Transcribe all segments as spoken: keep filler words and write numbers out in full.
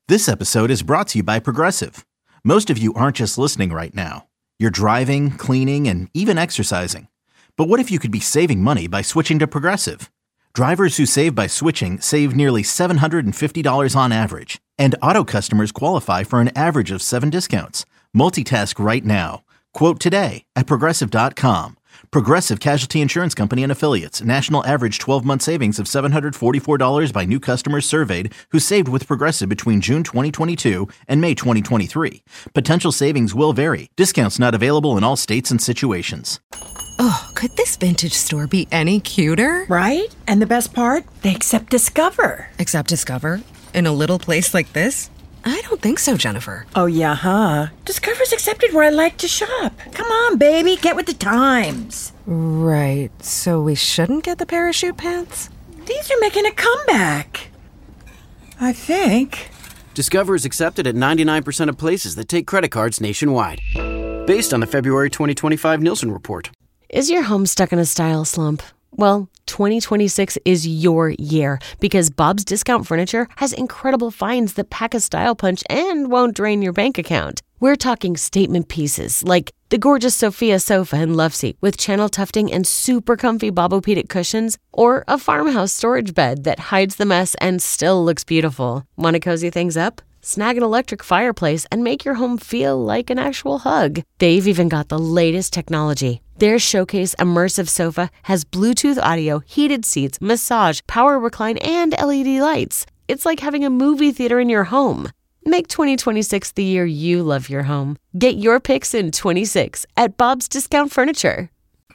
This episode is brought to you by Progressive. Most of you aren't just listening right now. You're driving, cleaning, and even exercising. But what if you could be saving money by switching to Progressive? Drivers who save by switching save nearly seven hundred fifty dollars on average. And auto customers qualify for an average of seven discounts. Multitask right now. Quote today at Progressive dot com. Progressive Casualty Insurance Company and Affiliates. National average twelve-month savings of seven hundred forty-four dollars by new customers surveyed who saved with Progressive between June twenty twenty-two and May twenty twenty-three. Potential savings will vary. Discounts not available in all states and situations. Oh, could this vintage store be any cuter? Right? And the best part? They accept Discover. Accept Discover? In a little place like this? I don't think so, Jennifer. Oh, yeah, huh? Discover's accepted where I like to shop. Come on, baby, get with the times. Right, so we shouldn't get the parachute pants? These are making a comeback. I think. Discover is accepted at ninety-nine percent of places that take credit cards nationwide. Based on the February twenty twenty-five Nielsen report. Is your home stuck in a style slump? Well, twenty twenty-six is your year because Bob's Discount Furniture has incredible finds that pack a style punch and won't drain your bank account. We're talking statement pieces like the gorgeous Sophia sofa and love seat with channel tufting and super comfy Bobopedic cushions, or a farmhouse storage bed that hides the mess and still looks beautiful. Want to cozy things up? Snag an electric fireplace and make your home feel like an actual hug. They've even got the latest technology. Their Showcase Immersive Sofa has Bluetooth audio, heated seats, massage, power recline, and L E D lights. It's like having a movie theater in your home. Make twenty twenty-six the year you love your home. Get your picks in twenty-six at Bob's Discount Furniture.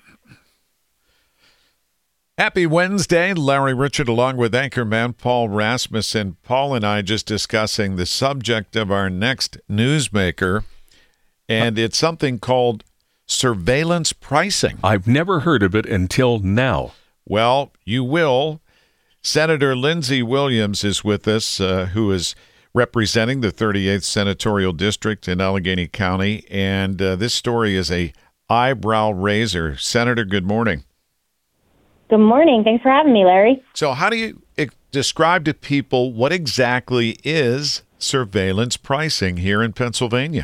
Happy Wednesday. Larry Richard along with anchorman Paul Rasmussen. Paul and I just discussing the subject of our next newsmaker, and it's something called surveillance pricing. I've never heard of it until now. Well, you will. Senator Lindsey Williams is with us, uh, who is representing the thirty-eighth Senatorial District in Allegheny County, and uh, this story is a eyebrow raiser. Senator, good morning. Good morning. Thanks for having me, Larry. So how do you uh, describe to people what exactly is surveillance pricing here in Pennsylvania?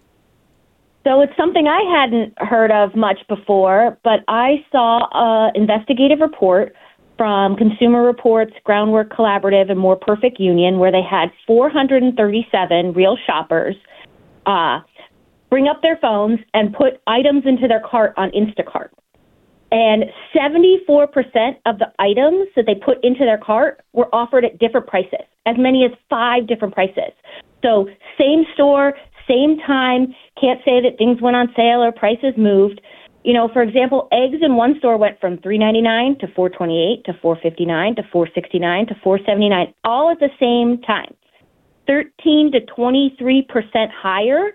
So it's something I hadn't heard of much before, but I saw an investigative report from Consumer Reports, Groundwork Collaborative, and More Perfect Union, where they had four hundred thirty-seven real shoppers uh, bring up their phones and put items into their cart on Instacart. And seventy-four percent of the items that they put into their cart were offered at different prices, as many as five different prices. So same store, same time, can't say that things went on sale or prices moved. You know, for example, eggs in one store went from three ninety-nine to four twenty-eight to four fifty-nine to four sixty-nine to four seventy-nine, all at the same time. thirteen to twenty-three percent higher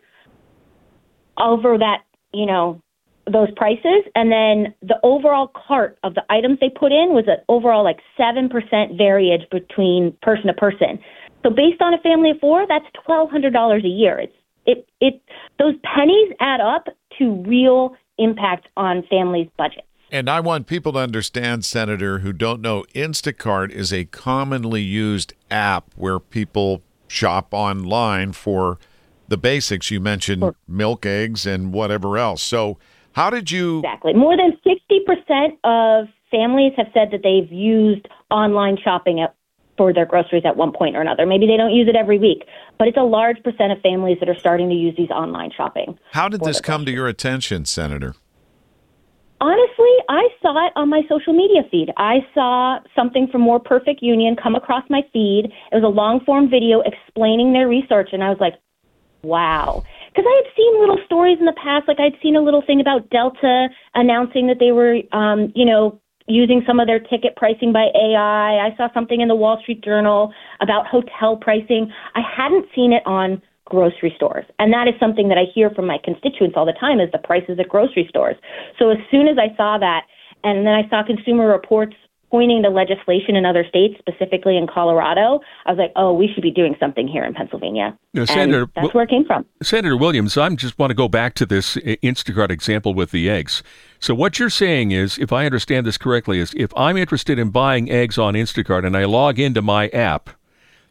over that, you know, those prices. And then the overall cart of the items they put in was an overall like seven percent variance between person to person. So based on a family of four, that's twelve hundred dollars a year. It's It, it, those pennies add up to real impact on families' budgets. And I want people to understand, Senator, who don't know, Instacart is a commonly used app where people shop online for the basics. You mentioned sure. milk, eggs, and whatever else. So how did you... Exactly. More than sixty percent of families have said that they've used online shopping at for their groceries at one point or another. Maybe they don't use it every week, but it's a large percent of families that are starting to use these online shopping. How did this come to your attention, Senator? Honestly, I saw it on my social media feed. I saw something from More Perfect Union come across my feed. It was a long-form video explaining their research, and I was like, wow. Because I had seen little stories in the past, like I'd seen a little thing about Delta announcing that they were, um, you know, using some of their ticket pricing by A I. I saw something in the Wall Street Journal about hotel pricing. I hadn't seen it on grocery stores. And that is something that I hear from my constituents all the time is the prices at grocery stores. So as soon as I saw that, and then I saw Consumer Reports pointing to legislation in other states, specifically in Colorado, I was like, oh, we should be doing something here in Pennsylvania. Now, Senator, and that's where it came from. Senator Williams, I just want to go back to this Instacart example with the eggs. So what you're saying is, if I understand this correctly, is if I'm interested in buying eggs on Instacart and I log into my app,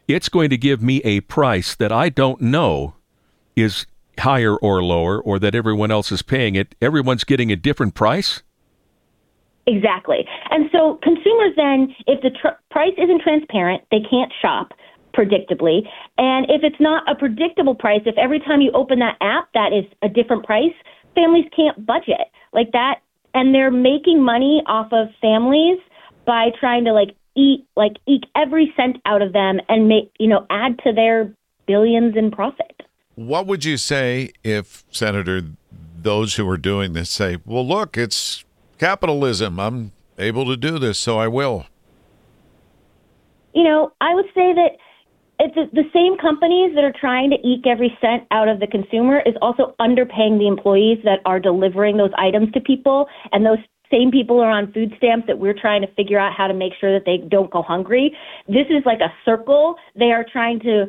it's going to give me a price that I don't know is higher or lower, or that everyone else is paying it. Everyone's getting a different price? Exactly. And so consumers then, if the tr- price isn't transparent, they can't shop predictably. And if it's not a predictable price, if every time you open that app, that is a different price, families can't budget like that. And they're making money off of families by trying to like eat, like eke every cent out of them and make, you know, add to their billions in profit. What would you say if, Senator, those who are doing this say, well, look, it's capitalism. I'm able to do this, so I will. You know, I would say that it's the, the same companies that are trying to eke every cent out of the consumer is also underpaying the employees that are delivering those items to people. And those same people are on food stamps that we're trying to figure out how to make sure that they don't go hungry. This is like a circle. They are trying to,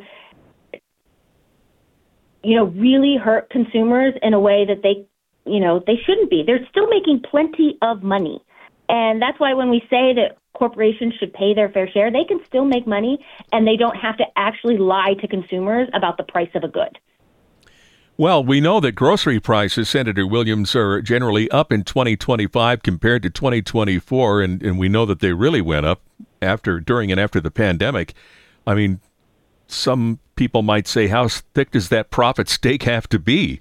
you know, really hurt consumers in a way that they, you know, they shouldn't be. They're still making plenty of money. And that's why when we say that corporations should pay their fair share, they can still make money and they don't have to actually lie to consumers about the price of a good. Well, we know that grocery prices, Senator Williams, are generally up in twenty twenty-five compared to twenty twenty-four, and, and we know that they really went up after, during and after the pandemic. I mean, some people might say, how thick does that profit steak have to be?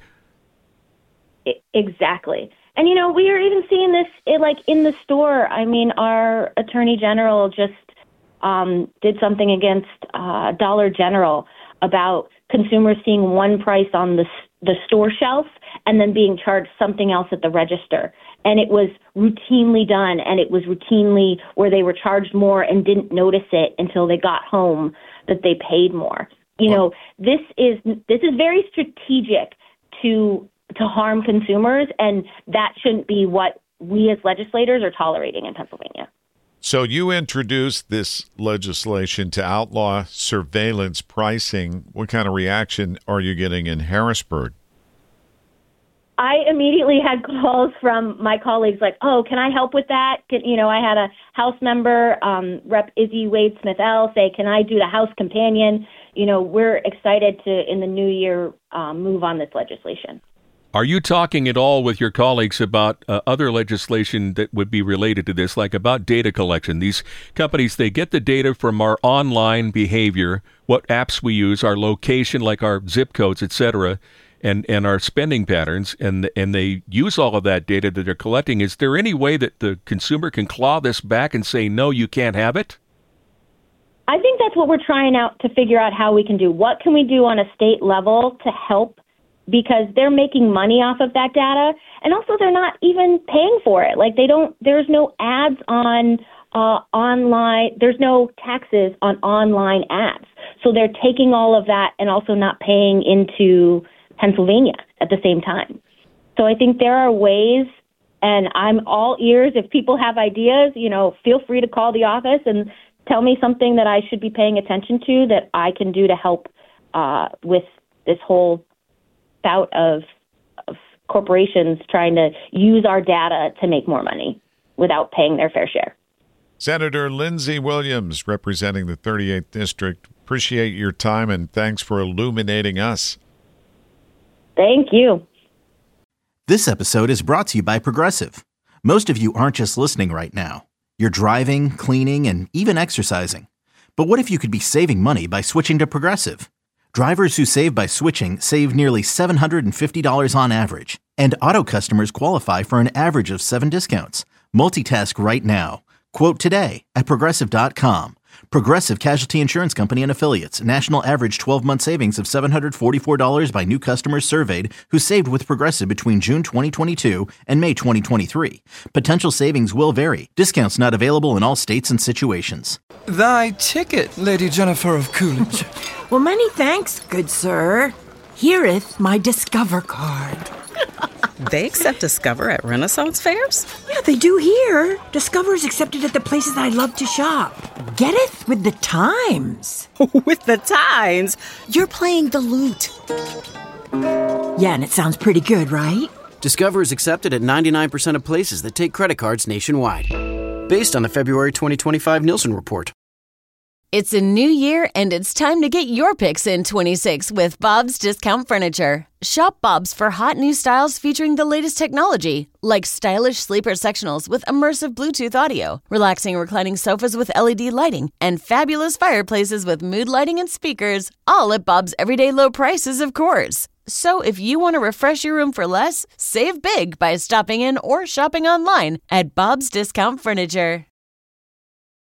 Exactly. And, you know, we are even seeing this it, like in the store. I mean, our attorney general just um, did something against uh, Dollar General about consumers seeing one price on the the store shelf and then being charged something else at the register. And it was routinely done, and it was routinely where they were charged more and didn't notice it until they got home that they paid more. You know, this is this is very strategic to to harm consumers, and that shouldn't be what we as legislators are tolerating in Pennsylvania. So you introduced this legislation to outlaw surveillance pricing. What kind of reaction are you getting in Harrisburg? I immediately had calls from my colleagues like, oh, can I help with that? Can, you know, I had a House member, um, Rep Izzy Wade Smith-L, say, can I do the House companion? You know, we're excited to, in the new year, um, move on this legislation. Are you talking at all with your colleagues about uh, other legislation that would be related to this, like about data collection? These companies, they get the data from our online behavior, what apps we use, our location, like our zip codes, et cetera, and, and our spending patterns, and and they use all of that data that they're collecting. Is there any way that the consumer can claw this back and say, no, you can't have it? I think that's what we're trying out to figure out how we can do. What can we do on a state level to help? Because they're making money off of that data, and also they're not even paying for it. Like they don't, there's no ads on uh, online, there's no taxes on online ads. So they're taking all of that and also not paying into Pennsylvania at the same time. So I think there are ways, and I'm all ears. If people have ideas, you know, feel free to call the office and tell me something that I should be paying attention to that I can do to help uh, with this whole bout of, of corporations trying to use our data to make more money without paying their fair share. Senator Lindsey Williams, representing the thirty-eighth District. Appreciate your time, and thanks for illuminating us. Thank you. This episode is brought to you by Progressive. Most of you aren't just listening right now. You're driving, cleaning, and even exercising. But what if you could be saving money by switching to Progressive? Drivers who save by switching save nearly seven hundred fifty dollars on average. And auto customers qualify for an average of seven discounts. Multitask right now. Quote today at Progressive dot com. Progressive Casualty Insurance Company and Affiliates. National average twelve-month savings of seven hundred forty-four dollars by new customers surveyed who saved with Progressive between June twenty twenty-two and May twenty twenty-three. Potential savings will vary. Discounts not available in all states and situations. Thy ticket, Lady Jennifer of Coolidge. Well, many thanks, good sir. Here'th my Discover card. They accept Discover at Renaissance fairs? Yeah, they do here. Discover is accepted at the places I love to shop. Getteth with the times. With the times? You're playing the lute. Yeah, and it sounds pretty good, right? Discover is accepted at ninety-nine percent of places that take credit cards nationwide. Based on the February twenty twenty-five Nielsen report. It's a new year, and it's time to get your picks in twenty-six with Bob's Discount Furniture. Shop Bob's for hot new styles featuring the latest technology, like stylish sleeper sectionals with immersive Bluetooth audio, relaxing reclining sofas with L E D lighting, and fabulous fireplaces with mood lighting and speakers, all at Bob's everyday low prices, of course. So if you want to refresh your room for less, save big by stopping in or shopping online at Bob's Discount Furniture.